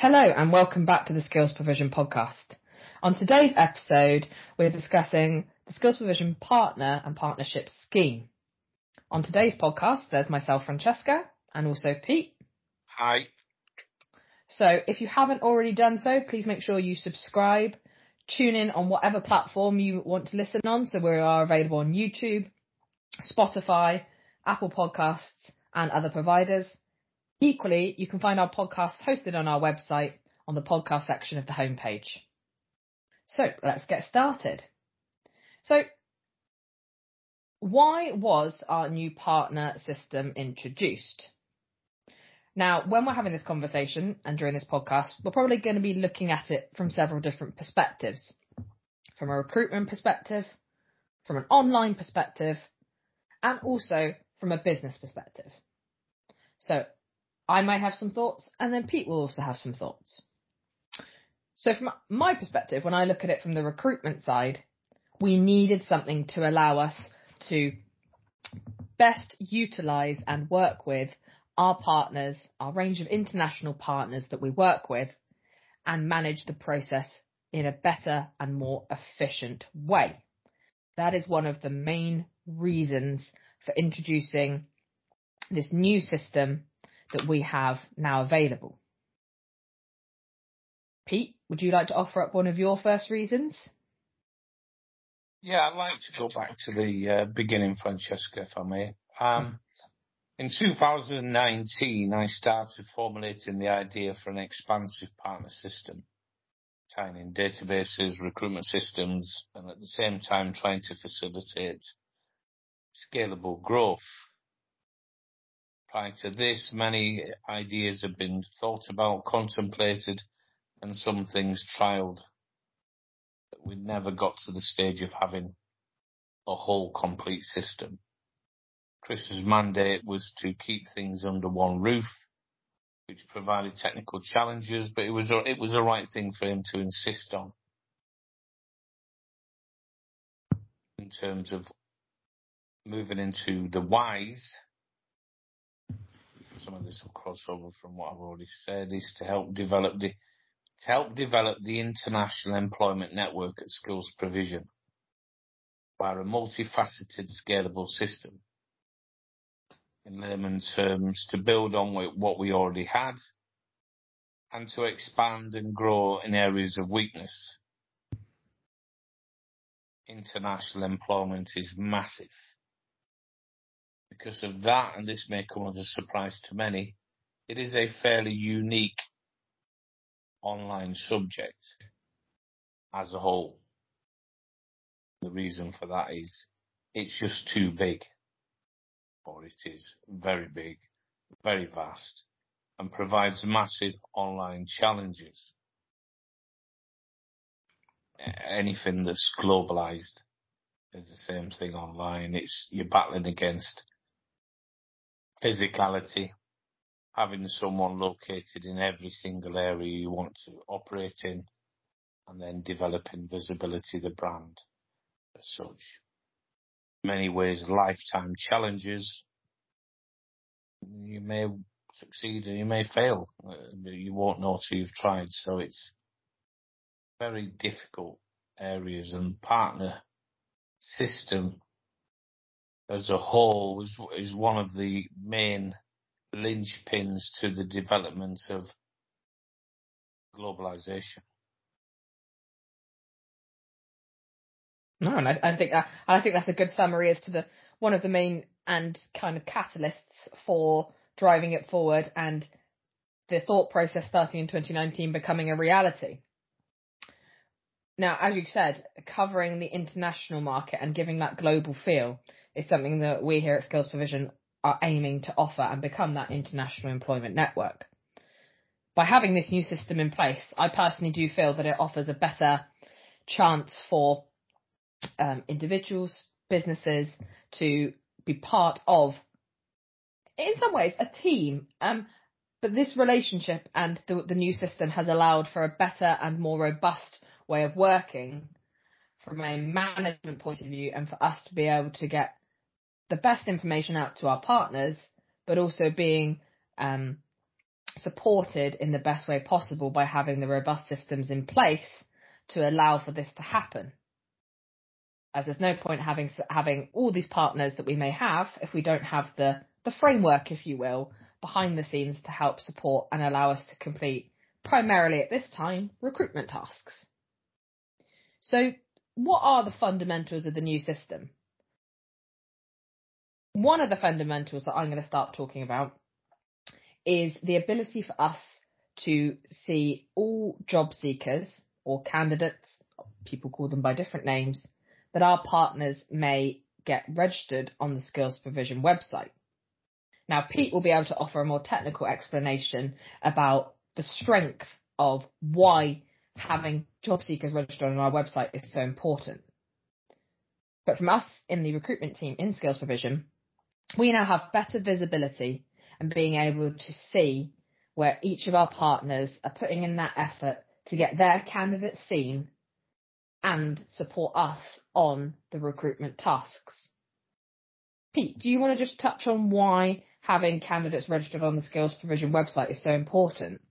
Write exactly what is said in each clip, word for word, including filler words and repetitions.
Hello and welcome back to the Skills Provision podcast. On today's episode, we're discussing the Skills Provision Partner and Partnership Scheme. On today's podcast, there's myself, Francesca, and also Pete. Hi. So if you haven't already done so, please make sure you subscribe, tune in on whatever platform you want to listen on. So we are available on YouTube, Spotify, Apple Podcasts, and other providers. Equally, you can find our podcast hosted on our website on the podcast section of the homepage. So let's get started. So why was our new partner system introduced? Now, when we're having this conversation and during this podcast, we're probably going to be looking at it from several different perspectives. From a recruitment perspective, from an online perspective, and also from a business perspective. So I may have some thoughts, and then Pete will also have some thoughts. So from my perspective, when I look at it from the recruitment side, we needed something to allow us to best utilise and work with our partners, our range of international partners that we work with, and manage the process in a better and more efficient way. That is one of the main reasons for introducing this new system that we have now available. Pete, would you like to offer up one of your first reasons? Yeah, I'd like to go back to the uh, beginning, Francesca, if I may. Um, in two thousand nineteen, I started formulating the idea for an expansive partner system, tying in databases, recruitment systems, and at the same time trying to facilitate scalable growth. Prior to this, many ideas have been thought about, contemplated, and some things trialled. But we never got to the stage of having a whole complete system. Chris's mandate was to keep things under one roof, which provided technical challenges, but it was it was the right thing for him to insist on. In terms of moving into the whys, some of this will cross over from what I've already said, is to help develop the to help develop the international employment network at Skills Provision via a multifaceted, scalable system. In layman's terms, to build on what we already had and to expand and grow in areas of weakness. International employment is massive. Because of that, and this may come as a surprise to many, it is a fairly unique online subject as a whole. The reason for that is it's just too big, or it is very big, very vast, and provides massive online challenges. Anything that's globalized is the same thing online. It's you're battling against physicality, having someone located in every single area you want to operate in, and then developing visibility of the brand as such. In many ways, lifetime challenges. You may succeed and you may fail. You won't know till you've tried. So it's very difficult areas, and partner system as a whole is, is one of the main linchpins to the development of globalization. No, and I, I think that, I think that's a good summary as to the one of the main and kind of catalysts for driving it forward, and the thought process starting in twenty nineteen becoming a reality. Now, as you said, covering the international market and giving that global feel is something that we here at Skills Provision are aiming to offer and become that international employment network. By having this new system in place, I personally do feel that it offers a better chance for um, individuals, businesses to be part of, in some ways, a team. Um, but this relationship and the, the new system has allowed for a better and more robust way of working from a management point of view, and for us to be able to get the best information out to our partners, but also being um, supported in the best way possible by having the robust systems in place to allow for this to happen. As there's no point having having all these partners that we may have if we don't have the, the framework, if you will, behind the scenes to help support and allow us to complete, primarily at this time, recruitment tasks. So what are the fundamentals of the new system? One of the fundamentals that I'm going to start talking about is the ability for us to see all job seekers or candidates, people call them by different names, that our partners may get registered on the Skills Provision website. Now, Pete will be able to offer a more technical explanation about the strength of why having job seekers registered on our website is so important. But from us in the recruitment team in Skills Provision, we now have better visibility and being able to see where each of our partners are putting in that effort to get their candidates seen and support us on the recruitment tasks. Pete, do you want to just touch on why having candidates registered on the Skills Provision website is so important?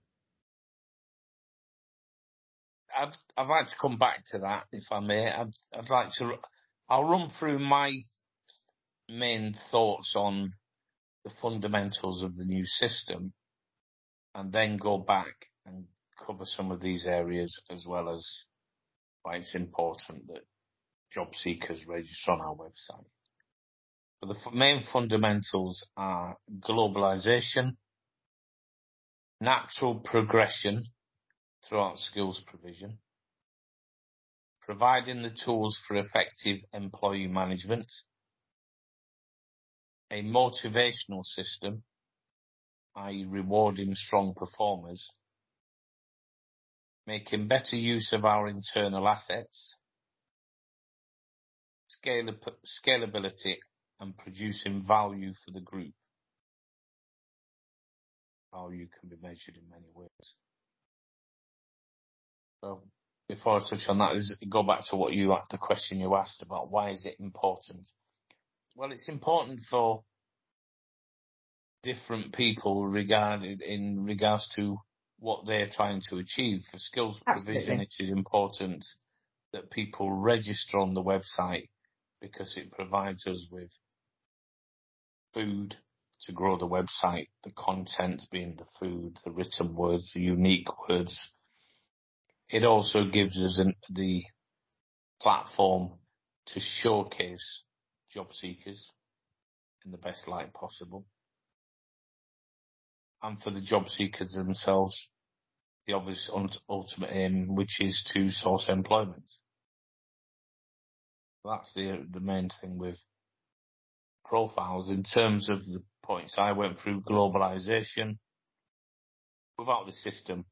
I'd, I'd like to come back to that, if I may. I'd, I'd like to, I'll run through my main thoughts on the fundamentals of the new system and then go back and cover some of these areas, as well as why it's important that job seekers register on our website. But the f- main fundamentals are globalisation, natural progression throughout skills provision, providing the tools for effective employee management, a motivational system, that is rewarding strong performers, making better use of our internal assets, scale- scalability and producing value for the group. Value can be measured in many ways. So before I touch on that, is go back to what you the question you asked about why is it important? Well, it's important for different people regarded in regards to what they're trying to achieve. For skills Absolutely. provision, it is important that people register on the website because it provides us with food to grow the website, the content being the food, the written words, the unique words. It also gives us an, the platform to showcase job seekers in the best light possible. And for the job seekers themselves, the obvious ultimate aim, which is to source employment. That's the the main thing with profiles. In terms of the points I went through, globalisation, without the system,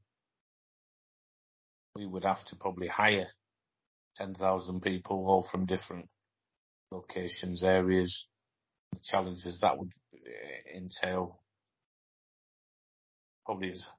we would have to probably hire ten thousand people, all from different locations, areas. The challenges that would entail probably is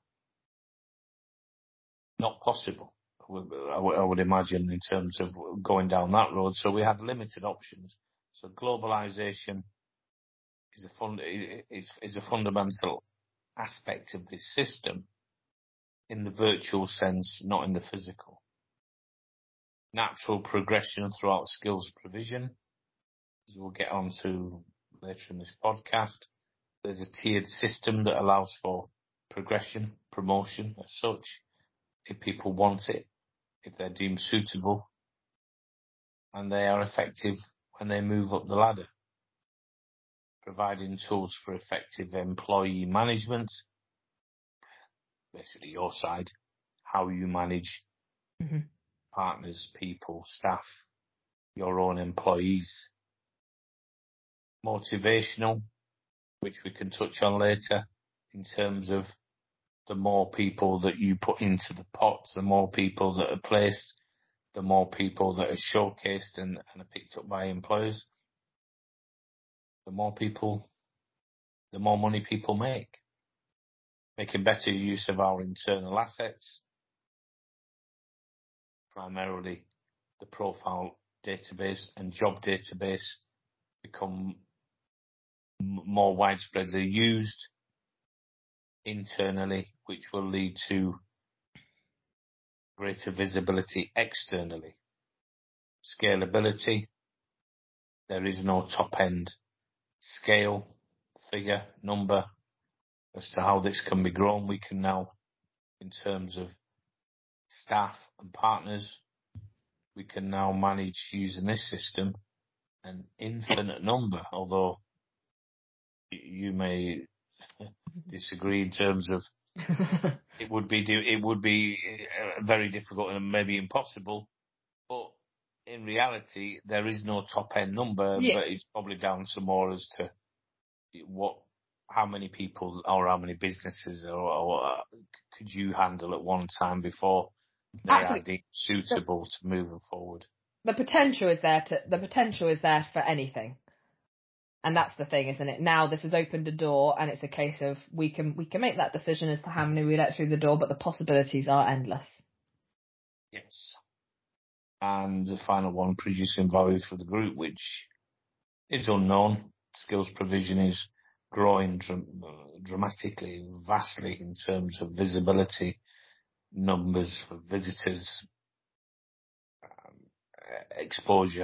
not possible, I would, I would imagine, in terms of going down that road. So we had limited options. So globalisation is a fund, is, is a fundamental aspect of this system in the virtual sense, not in the physical. Natural progression throughout skills provision, as we'll get on to later in this podcast. There's a tiered system that allows for progression, promotion as such, if people want it, if they're deemed suitable, and they are effective when they move up the ladder. Providing tools for effective employee management, basically your side, how you manage mm-hmm. partners, people, staff, your own employees. Motivational, which we can touch on later, in terms of the more people that you put into the pot, the more people that are placed, the more people that are showcased and, and are picked up by employers, the more people, the more money people make. Making better use of our internal assets, primarily the profile database and job database, become m- more widespreadly used internally, which will lead to greater visibility externally. Scalability, there is no top-end scale, figure, number as to how this can be grown. We can now, in terms of staff and partners, we can now manage using this system an infinite number, although you may disagree in terms of it would be it would be very difficult and maybe impossible, but in reality there is no top end number. Yeah. But it's probably down to more as to what, how many people or how many businesses or, or could you handle at one time before they Absolutely. Are deemed suitable the, to moving forward. The potential is there to the potential is there for anything. And that's the thing, isn't it? Now this has opened a door, and it's a case of we can we can make that decision as to how many we let through the door, but the possibilities are endless. Yes. And the final one, producing value for the group, which is unknown. Skills provision is growing dr- dramatically, vastly in terms of visibility, numbers for visitors, um, exposure,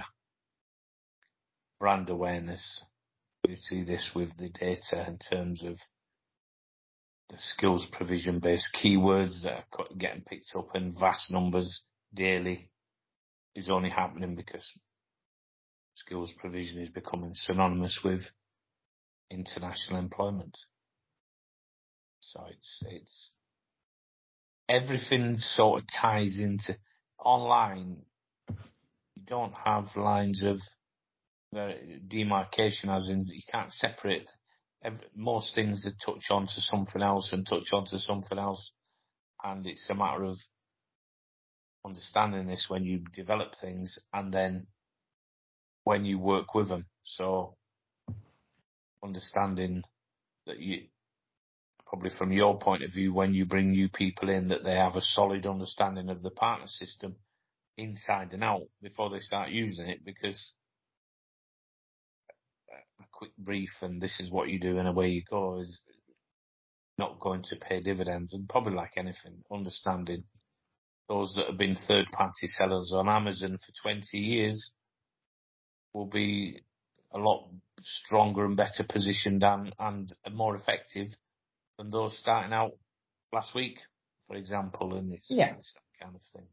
brand awareness. We see this with the data in terms of the skills provision based keywords that are getting picked up in vast numbers daily is only happening because skills provision is becoming synonymous with international employment. So it's, it's, everything sort of ties into online. You don't have lines of demarcation, as in you can't separate. Every, most things that touch onto something else and touch onto something else, and it's a matter of understanding this when you develop things and then when you work with them. So understanding that you, probably from your point of view, when you bring new people in, that they have a solid understanding of the partner system inside and out before they start using it, because a quick brief and this is what you do and away you go is not going to pay dividends. And probably like anything, understanding those that have been third party sellers on Amazon for twenty years will be a lot stronger and better positioned and, and more effective than those starting out last week, for example. And it's, yeah. it's that kind of thing.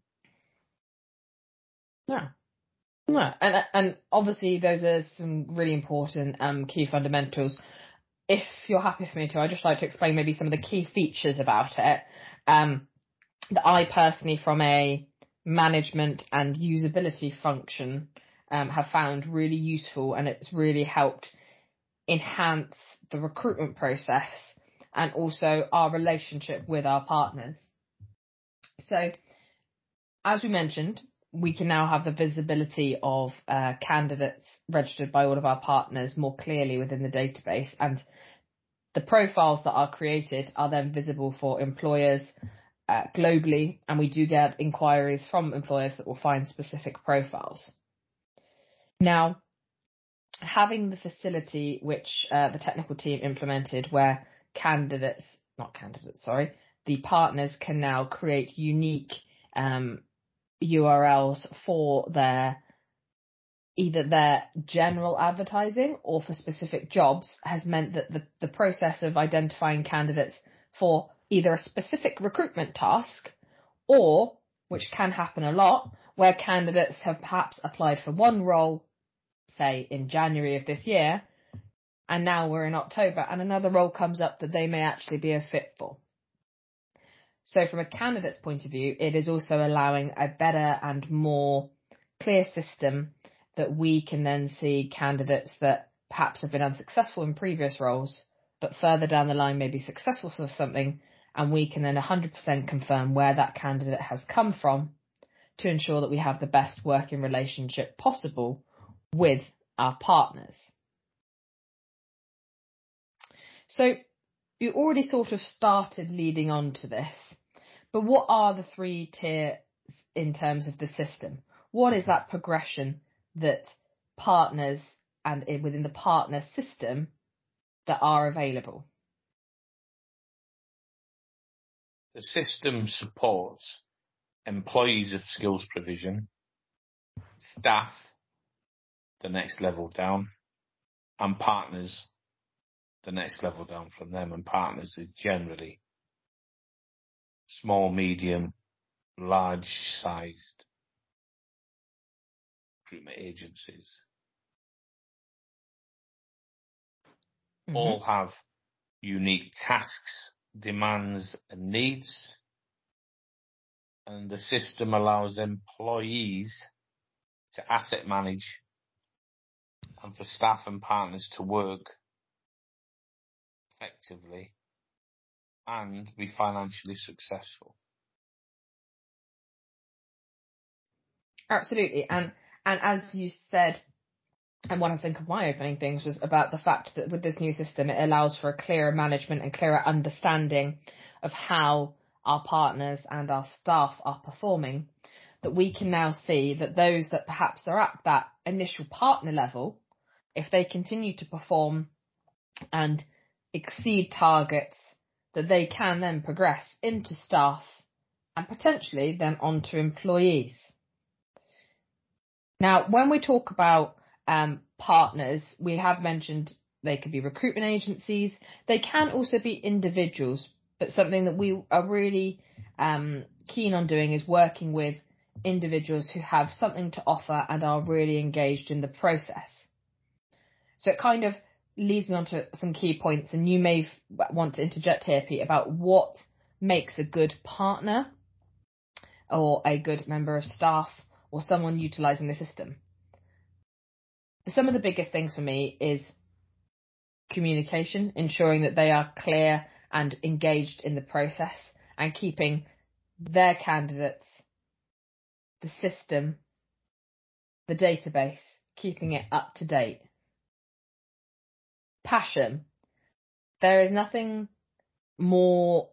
Yeah. No, and and obviously those are some really important um, key fundamentals. If you're happy for me to, I'd just like to explain maybe some of the key features about it um, that I personally, from a management and usability function, um, have found really useful, and it's really helped enhance the recruitment process and also our relationship with our partners. So, as we mentioned, we can now have the visibility of uh, candidates registered by all of our partners more clearly within the database, and the profiles that are created are then visible for employers uh, globally, and we do get inquiries from employers that will find specific profiles. Now, having the facility which uh, the technical team implemented where candidates, not candidates, sorry, the partners can now create unique um, U R Ls for their either their general advertising or for specific jobs has meant that the, the process of identifying candidates for either a specific recruitment task or, which can happen a lot, where candidates have perhaps applied for one role, say in January of this year, and now we're in October and another role comes up that they may actually be a fit for. So from a candidate's point of view, it is also allowing a better and more clear system that we can then see candidates that perhaps have been unsuccessful in previous roles, but further down the line may be successful for something, and we can then one hundred percent confirm where that candidate has come from to ensure that we have the best working relationship possible with our partners. So you already sort of started leading on to this, but what are the three tiers in terms of the system? What is that progression that partners and within the partner system that are available? The system supports employees of skills provision, staff, the next level down, and partners, the next level down from them. And partners is generally small, medium, large-sized recruitment agencies. Mm-hmm. All have unique tasks, demands, and needs. And the system allows employees to asset manage and for staff and partners to work effectively and be financially successful. Absolutely. And and as you said, and one I think of my opening things was about the fact that with this new system, it allows for a clearer management and clearer understanding of how our partners and our staff are performing, that we can now see that those that perhaps are at that initial partner level, if they continue to perform and exceed targets, that they can then progress into staff and potentially then onto employees. Now, when we talk about um, partners, we have mentioned they could be recruitment agencies. They can also be individuals, but something that we are really um, keen on doing is working with individuals who have something to offer and are really engaged in the process. So it kind of leads me on to some key points, and you may f- want to interject here, Pete, about what makes a good partner or a good member of staff or someone utilising the system. Some of the biggest things for me is communication, ensuring that they are clear and engaged in the process and keeping their candidates, the system, the database, keeping it up to date. Passion. There is nothing more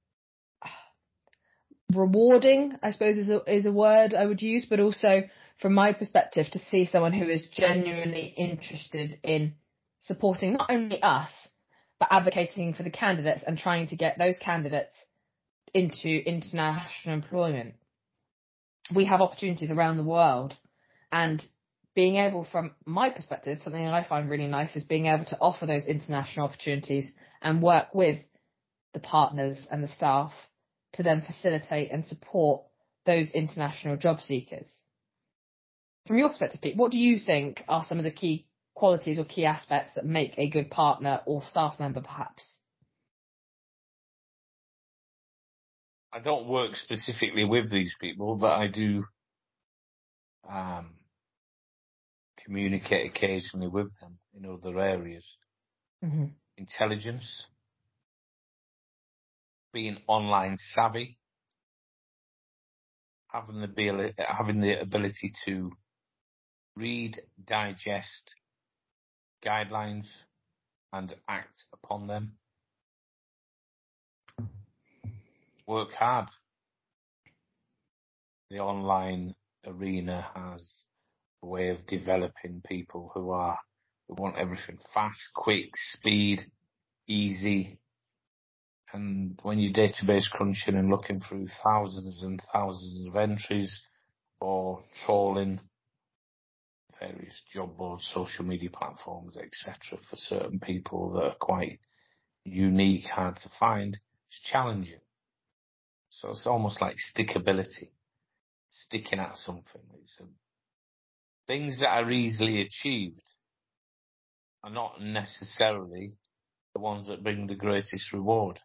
rewarding, I suppose is a, is a word I would use, but also from my perspective, to see someone who is genuinely interested in supporting not only us, but advocating for the candidates and trying to get those candidates into international employment. We have opportunities around the world, and being able, from my perspective, something that I find really nice is being able to offer those international opportunities and work with the partners and the staff to then facilitate and support those international job seekers. From your perspective, Pete, what do you think are some of the key qualities or key aspects that make a good partner or staff member, perhaps? I don't work specifically with these people, but I do um, communicate occasionally with them in other areas. Mm-hmm. Intelligence, being online savvy, having the ability, having the ability to read, digest guidelines and act upon them. Work hard. The online arena has a way of developing people who are who want everything fast, quick, speed, easy. And when you're database crunching and looking through thousands and thousands of entries or trawling various job boards, social media platforms, et cetera, for certain people that are quite unique, hard to find, it's challenging. So it's almost like stickability, sticking at something. It's a, things that are easily achieved are not necessarily the ones that bring the greatest reward.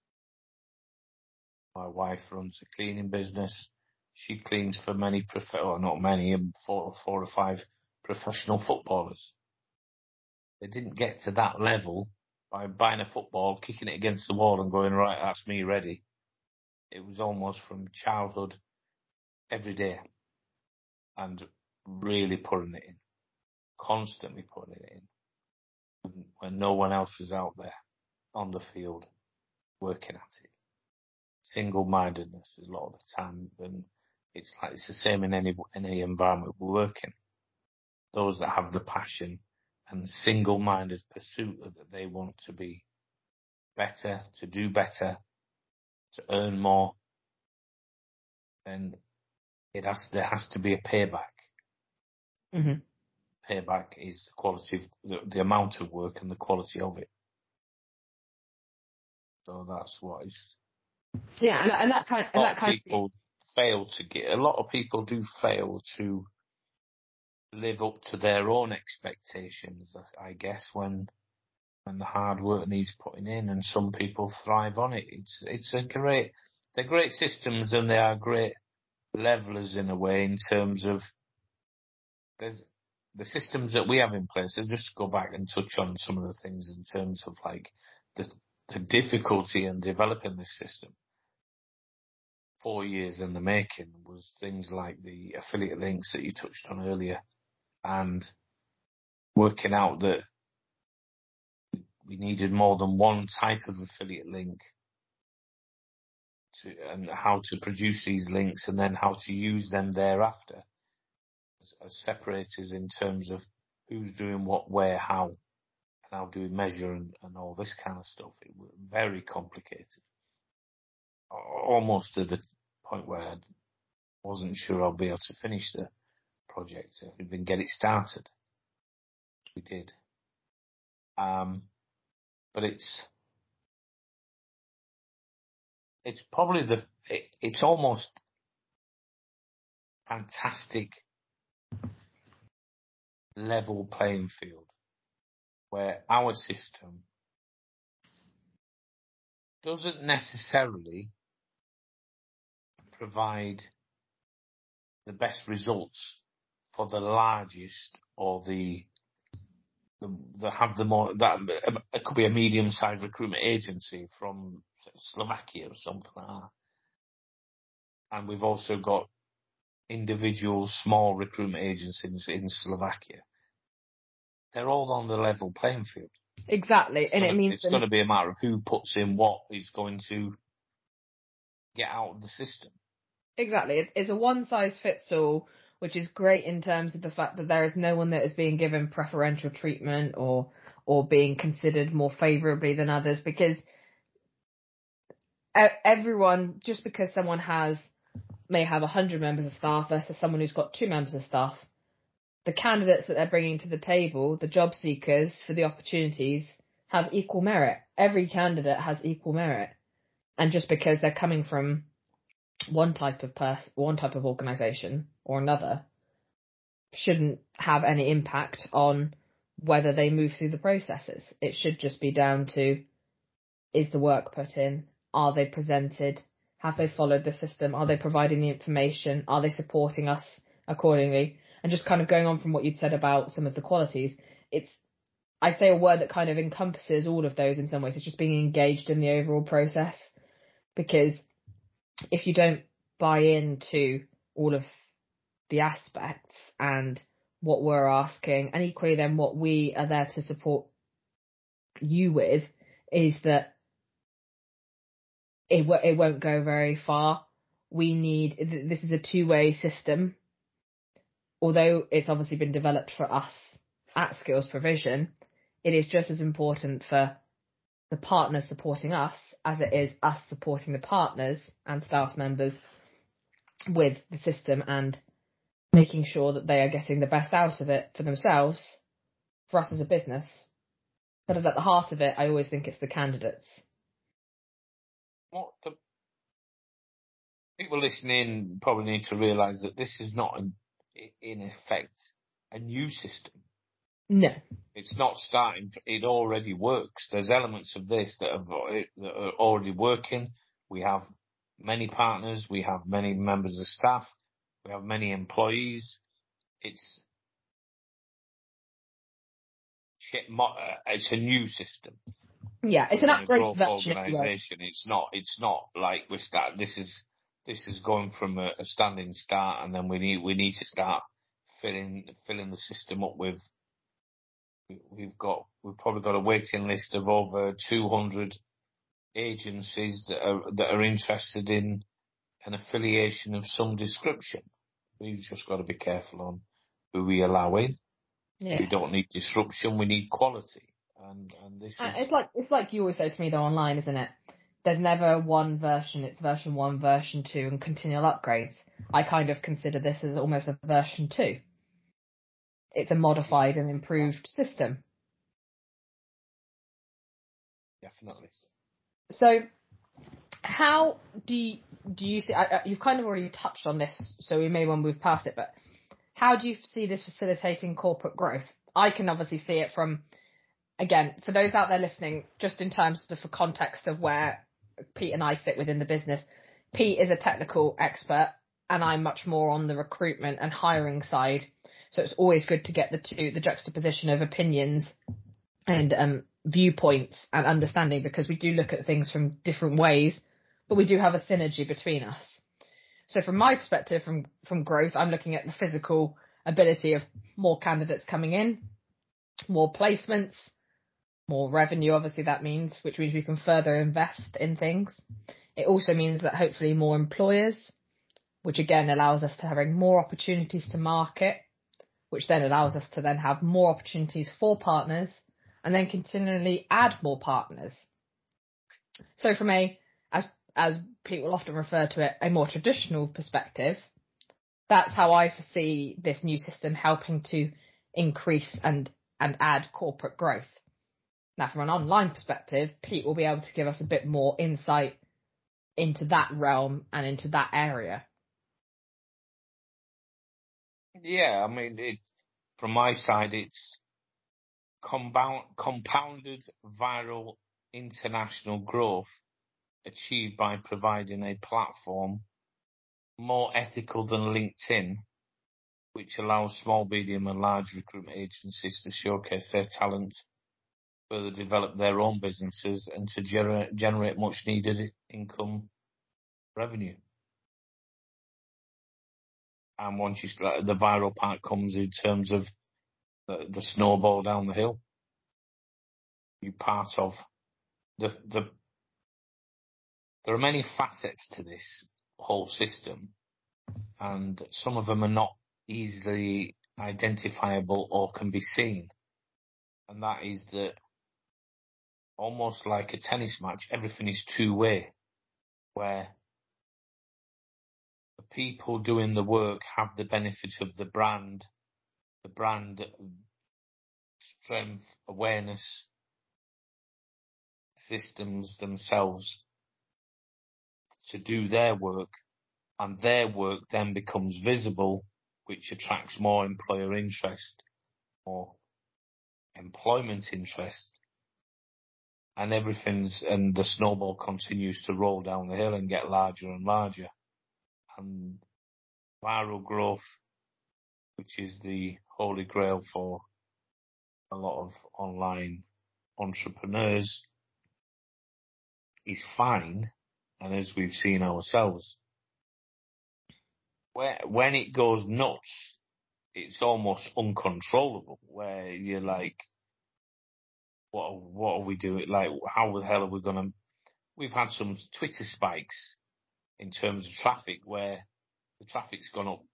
My wife runs a cleaning business. She cleans for many, prof- or not many, four, four or five professional footballers. They didn't get to that level by buying a football, kicking it against the wall and going, right, that's me ready. It was almost from childhood, every day, and really putting it in, constantly putting it in, when no one else was out there on the field working at it. Single-mindedness is a lot of the time, and it's like it's the same in any any environment we work in. Those that have the passion and single-minded pursuit that they want to be better, to do better, to earn more, then it has there has to be a payback. Mm-hmm. Payback is the quality of the, the amount of work and the quality of it. So that's what is. Yeah, and, and that kind A lot and that of kind people of, fail to get. A lot of people do fail to live up to their own expectations, I guess, when when the hard work needs putting in, and some people thrive on it. It's it's a great, they're great systems, and they are great levelers in a way, in terms of there's the systems that we have in place. I'll just go back and touch on some of the things in terms of like the the difficulty in developing this system. Four years in the making was things like the affiliate links that you touched on earlier, and working out that we needed more than one type of affiliate link to, and how to produce these links, and then how to use them thereafter as, as separators in terms of who's doing what, where, how, and how do we measure, and, and all this kind of stuff. It was very complicated, almost to the point where I wasn't sure I'll be able to finish the project, even get it started. We did. Um, but it's it's probably the it, it's almost fantastic level playing field where our system doesn't necessarily provide the best results for the largest or the the, the have the more that it could be a medium-sized recruitment agency from Slovakia or something like that. And we've also got individual small recruitment agencies in Slovakia. They're all on the level playing field. exactly, It's and gonna, it means it's going to be a matter of who puts in what is going to get out of the system. exactly it's, it's a one size fits all, which is great in terms of the fact that there is no one that is being given preferential treatment or or being considered more favourably than others, because everyone, just because someone has may have one hundred members of staff versus someone who's got two members of staff, the candidates that they're bringing to the table, the job seekers for the opportunities, have equal merit. Every candidate has equal merit. And just because they're coming from one type of person, one type of organisation or another, shouldn't have any impact on whether they move through the processes. It should just be down to, is the work put in? Are they presented? Have they followed the system? Are they providing the information? Are they supporting us accordingly? And just kind of going on from what you'd said about some of the qualities, it's, I'd say a word that kind of encompasses all of those in some ways. It's just being engaged in the overall process. Because if you don't buy into all of the aspects and what we're asking, and equally then what we are there to support you with, is that it, w- it won't go very far. We need, this is a two-way system. Although it's obviously been developed for us at Skills Provision, it is just as important for the partners supporting us as it is us supporting the partners and staff members with the system and making sure that they are getting the best out of it for themselves, for us as a business. But at the heart of it, I always think it's the candidates. What the people listening probably need to realise that this is not, an, in effect, a new system. No. It's not starting. It already works. There's elements of this that, have, that are already working. We have many partners. We have many members of staff. We have many employees. It's it's a new system. Yeah, it's an upgraded version. Organisation. It's not. It's not like we start. This is this is going from a, a standing start, and then we need we need to start filling filling the system up with. We've got we've probably got a waiting list of over two hundred agencies that are that are interested in an affiliation of some description. We've just got to be careful on who we allow in. Yeah. We don't need disruption. We need quality. And and this uh, is it's like it's like you always say to me though online, isn't it? there's never one version. It's version one, version two, and continual upgrades. I kind of consider this as almost a version two. It's a modified and improved system. Definitely. So, how do you, do you see? I, you've kind of already touched on this, so we may want to move past it. But how do you see this facilitating corporate growth? I can obviously see it from, again, for those out there listening, just in terms of for context of where Pete and I sit within the business. Pete is a technical expert, and I'm much more on the recruitment and hiring side. So it's always good to get the two, the juxtaposition of opinions and um, viewpoints and understanding, because we do look at things from different ways, but we do have a synergy between us. So from my perspective, from, from growth, I'm looking at the physical ability of more candidates coming in, more placements, more revenue, obviously that means, which means we can further invest in things. It also means that hopefully more employers, which again allows us to having more opportunities to market, which then allows us to then have more opportunities for partners and then continually add more partners. So from a, as, as Pete will often refer to it, a more traditional perspective, that's how I foresee this new system helping to increase and, and add corporate growth. Now, from an online perspective, Pete will be able to give us a bit more insight into that realm and into that area. Yeah, I mean, it, from my side, it's compound, compounded viral international growth achieved by providing a platform more ethical than LinkedIn, which allows small, medium and large recruitment agencies to showcase their talent, further develop their own businesses and to gener- generate much needed income revenue. And once you start, the viral part comes in terms of the, the snowball down the hill. You're part of the, the, there are many facets to this whole system, and some of them are not easily identifiable or can be seen. And that is that almost like a tennis match, everything is two-way, where the people doing the work have the benefit of the brand, the brand strength, awareness, systems themselves to do their work, and their work then becomes visible, which attracts more employer interest, more employment interest, and everything's, and the snowball continues to roll down the hill and get larger and larger. And viral growth, which is the holy grail for a lot of online entrepreneurs, is fine. And as we've seen ourselves, where, when it goes nuts, it's almost uncontrollable, where you're like, what, what are we doing? Like, how the hell are we going to, we've had some Twitter spikes in terms of traffic where the traffic's gone up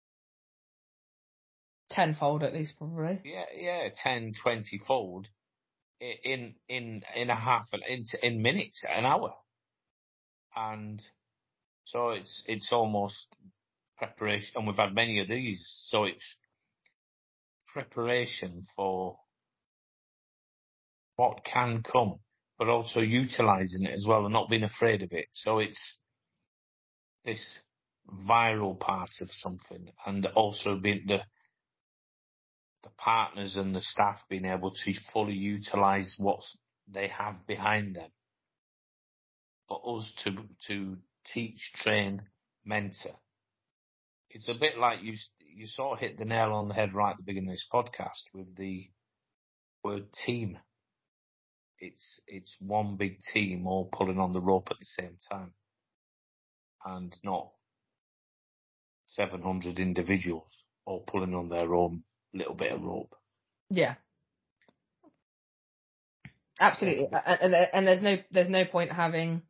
tenfold at least, probably. Yeah, yeah, ten, twenty fold in in in a half an in in minutes, an hour, and so it's it's almost preparation. And we've had many of these, so it's preparation for what can come, but also utilising it as well and not being afraid of it. So it's this viral part of something, and also being the the partners and the staff being able to fully utilise what they have behind them. For us to to teach, train, mentor. It's a bit like you you sort of hit the nail on the head right at the beginning of this podcast with the word team. It's it's one big team all pulling on the rope at the same time, and not seven hundred individuals all pulling on their own little bit of rope. Yeah. Absolutely. And, and there's no there's no point having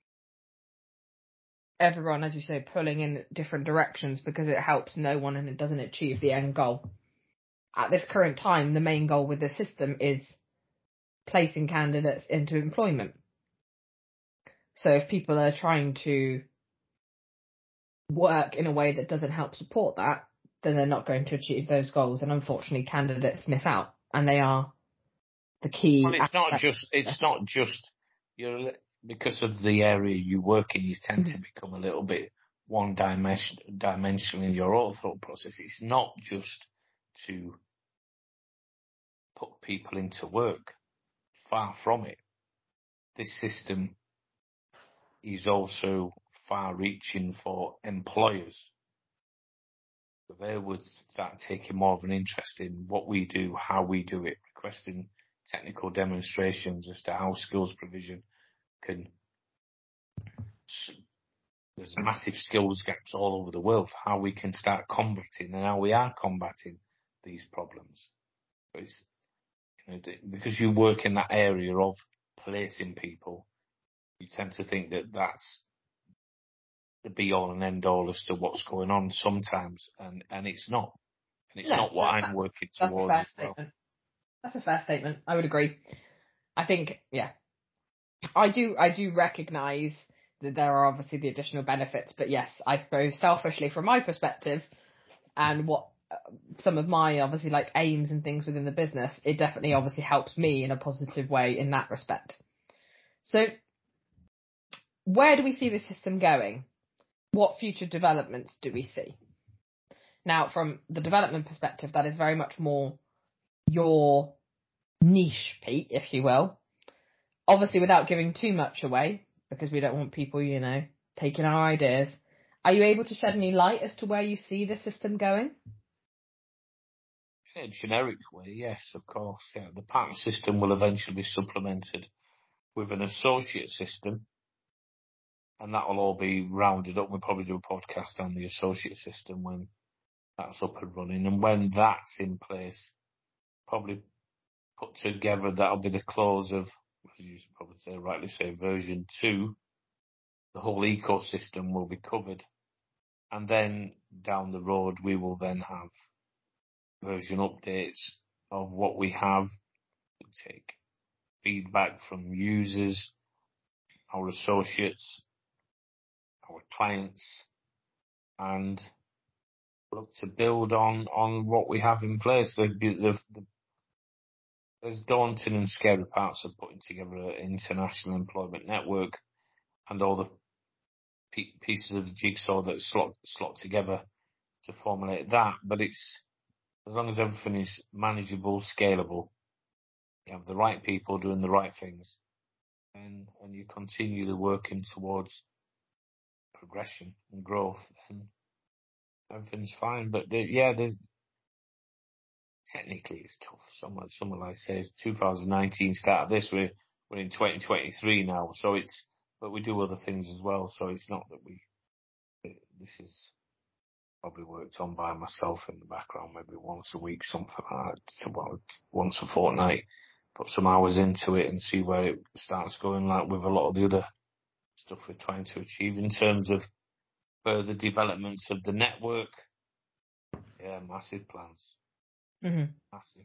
everyone, as you say, pulling in different directions, because it helps no one and it doesn't achieve the end goal. At this current time, the main goal with the system is placing candidates into employment. So if people are trying to work in a way that doesn't help support that, then they're not going to achieve those goals. And unfortunately, candidates miss out, and they are the key. Well, it's not just, it's not just, you're, because of the area you work in, you tend mm-hmm. to become a little bit one dimension, dimensional in your own thought process. It's not just to put people into work. Far from it. This system is also far-reaching for employers. So they would start taking more of an interest in what we do, how we do it, requesting technical demonstrations as to how skills provision can. There's massive skills gaps all over the world. How we can start combating and how we are combating these problems. But it's, you know, because you work in that area of placing people, you tend to think that that's the be all and end all as to what's going on sometimes, and, and it's not. And it's no, not what I'm working that's towards. A fair as well. statement. That's a fair statement. I would agree. I think, yeah, I do. I do recognise that there are obviously the additional benefits, but yes, I suppose selfishly from my perspective, and what uh, some of my obviously like aims and things within the business, it definitely obviously helps me in a positive way in that respect. So, where do we see the system going? What future developments do we see? Now, from the development perspective, that is very much more your niche, Pete, if you will. Obviously, without giving too much away, because we don't want people, you know, taking our ideas. Are you able to shed any light as to where you see the system going? In a generic way, yes, of course. Yeah, the partner system will eventually be supplemented with an associate system, and that will all be rounded up. We'll probably do a podcast on the associate system when that's up and running. And when that's in place, probably put together, that'll be the close of, as you probably say, rightly say, version two. The whole ecosystem will be covered. And then down the road, we will then have version updates of what we have. We'll take feedback from users, our associates, our clients, and look to build on, on what we have in place. The, the, the, there's daunting and scary parts of putting together an international employment network and all the p- pieces of the jigsaw that slot, slot together to formulate that. But it's, as long as everything is manageable, scalable, you have the right people doing the right things, and, and you continue the working towards progression and growth, and everything's fine. But the, yeah, there's, technically it's tough. Someone, someone like says two thousand nineteen started this, we're, we're in twenty twenty-three now, so it's, but we do other things as well, so it's not that we, this is probably worked on by myself in the background, maybe once a week, something like that, well, once a fortnight, put some hours into it and see where it starts going, like with a lot of the other stuff we're trying to achieve in terms of further developments of the network. Yeah, massive plans. Mm-hmm. Massive.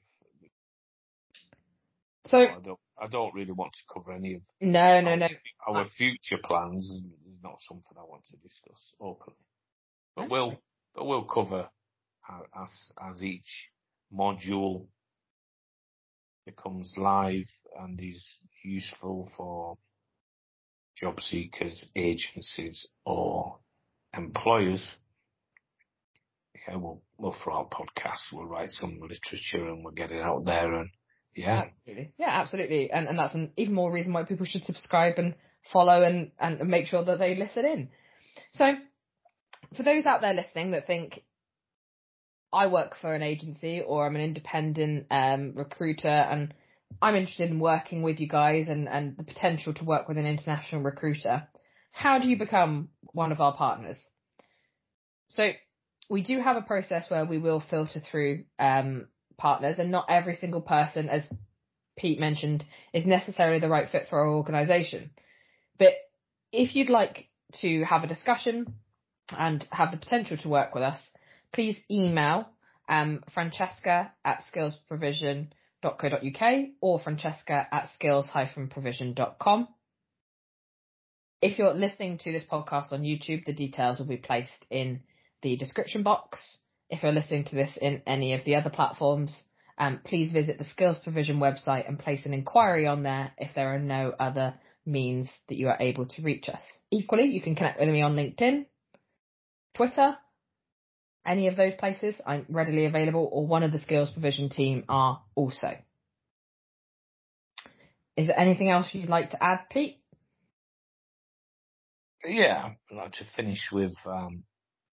So I don't, I don't really want to cover any of no, no, our, no. our future plans. Is not something I want to discuss openly. But okay. we'll, but we'll cover as as each module becomes live and is useful for job seekers, agencies, or employers. Yeah, we'll, we'll throw out podcasts, we'll write some literature, and we'll get it out there. And yeah, absolutely, yeah, absolutely, and and that's an even more reason why people should subscribe and follow and and make sure that they listen in. So, for those out there listening that think, I work for an agency or I'm an independent um, recruiter and I'm interested in working with you guys and, and the potential to work with an international recruiter, how do you become one of our partners? So we do have a process where we will filter through um, partners, and not every single person, as Pete mentioned, is necessarily the right fit for our organisation. But if you'd like to have a discussion and have the potential to work with us, please email um, Francesca at skills provision dot co dot uk or Francesca at skills provision dot com. If you're listening to this podcast on YouTube, the details will be placed in the description box. If you're listening to this in any of the other platforms, um, please visit the Skills Provision website and place an inquiry on there if there are no other means that you are able to reach us. Equally, you can connect with me on LinkedIn, Twitter, any of those places. I'm readily available, or one of the Skills Provision team are also. Is there anything else you'd like to add, Pete? Yeah, I'd like to finish with um,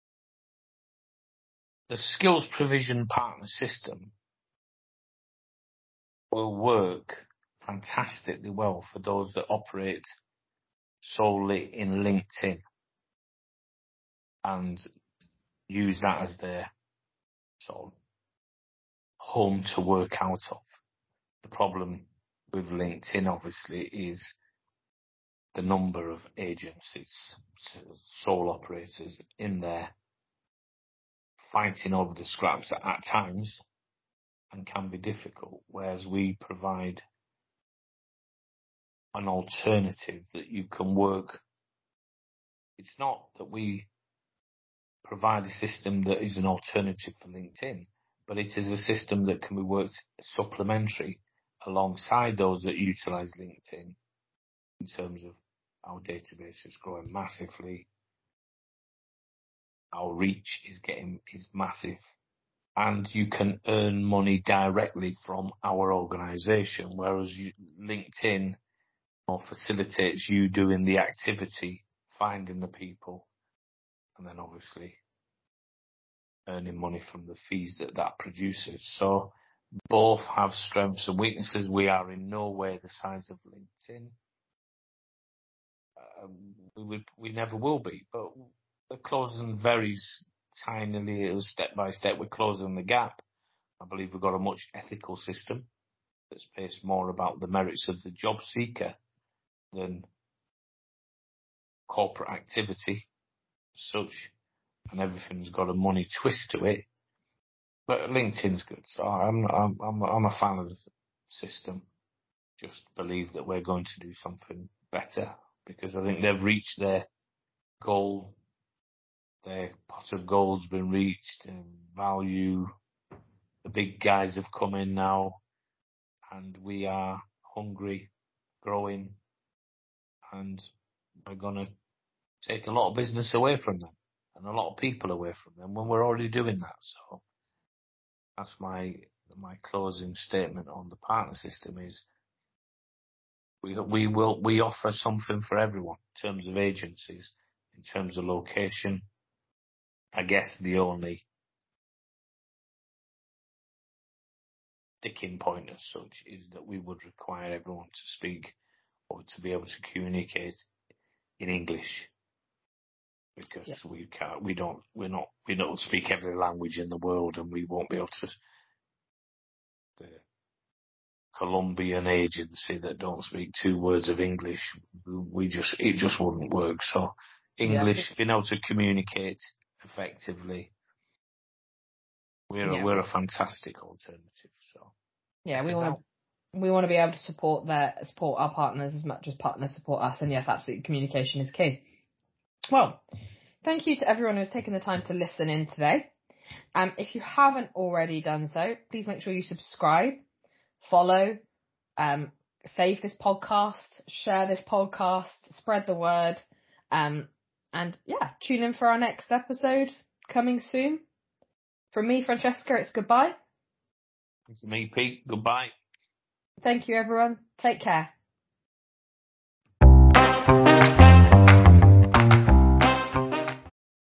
the Skills Provision Partner System will work fantastically well for those that operate solely in LinkedIn and use that as their sort of home to work out of. The problem with LinkedIn, obviously, is the number of agencies, sole operators in there fighting over the scraps at times, and can be difficult, whereas we provide an alternative that you can work. It's not that we provide a system that is an alternative for LinkedIn, but it is a system that can be worked supplementary alongside those that utilize LinkedIn in terms of our database is growing massively. Our reach is getting, is massive, and you can earn money directly from our organization, whereas you, LinkedIn or facilitates you doing the activity, finding the people, and then obviously earning money from the fees that that produces. So both have strengths and weaknesses. We are in no way the size of LinkedIn. Um, we would, we never will be, but we're closing very tinily, step by step. We're closing the gap. I believe we've got a much ethical system that's based more about the merits of the job seeker than corporate activity such, and everything's got a money twist to it. But LinkedIn's good, so I'm I'm I'm, I'm a fan of the system. Just believe that we're going to do something better, because I think they've reached their goal. Their pot of gold's been reached, and value. The big guys have come in now, and we are hungry, growing, and we're going to take a lot of business away from them and a lot of people away from them when we're already doing that. So that's my my closing statement on the partner system is we we will we offer something for everyone in terms of agencies, in terms of location. I guess the only sticking point as such is that we would require everyone to speak or to be able to communicate in English, because yeah. we can't, we don't, we're not, we don't speak every language in the world, and we won't be able to. The Colombian agency that don't speak two words of English, we just, it just wouldn't work. So English, yeah. being able to communicate effectively, we're yeah. a, we're a fantastic alternative. So yeah, we want to, we want to be able to support their support our partners as much as partners support us, and yes, absolutely, communication is key. Well, thank you to everyone who's taken the time to listen in today. Um, if you haven't already done so, please make sure you subscribe, follow, um, save this podcast, share this podcast, spread the word, um, and yeah, tune in for our next episode coming soon. From me, Francesca, it's goodbye. From me, Pete, goodbye. Thank you, everyone. Take care.